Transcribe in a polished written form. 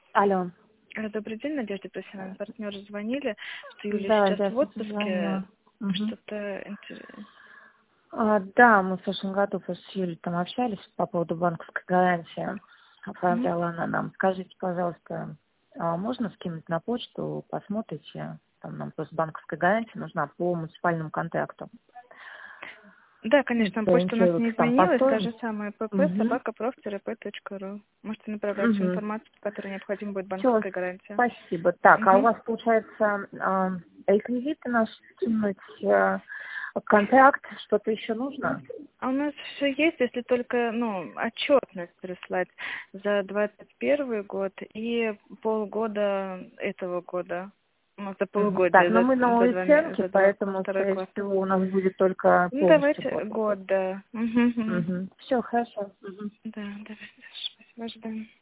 Алло. Добрый день, Надежда Профессиональный партнер. Звонили, что Юля Да, сейчас да, в отпуске. звонила. Мгм. Что-то интересное. Да, мы в прошлом году с Юлей там общались по поводу банковской гарантии. Оформляла она нам. Скажите, пожалуйста, можно скинуть на почту, посмотрите? Там нам просто банковская гарантия нужна по муниципальному контракту. Да, конечно, почта у нас не Ориентироваться там по изменилась, та же стоимости. самая Угу. pp@prof-rp.ru. Можете направлять всю Угу. информацию, по которой необходима будет Все, банковская гарантия. спасибо. Так, а у Мгм. вас, получается, реквизиты наши скинуть, контракт, что-то еще нужно? А у нас все есть, если только, отчетность прислать за 21 год и полгода этого года. За Мгм. Так, полугодие, но мы на за оценке, поэтому, второй скорее квартал. всего, у нас будет только Ну, полностью давайте год. год, да. Мгм, мгм. Все, хорошо. Мгм. Да, давайте. Спасибо, ожидаем.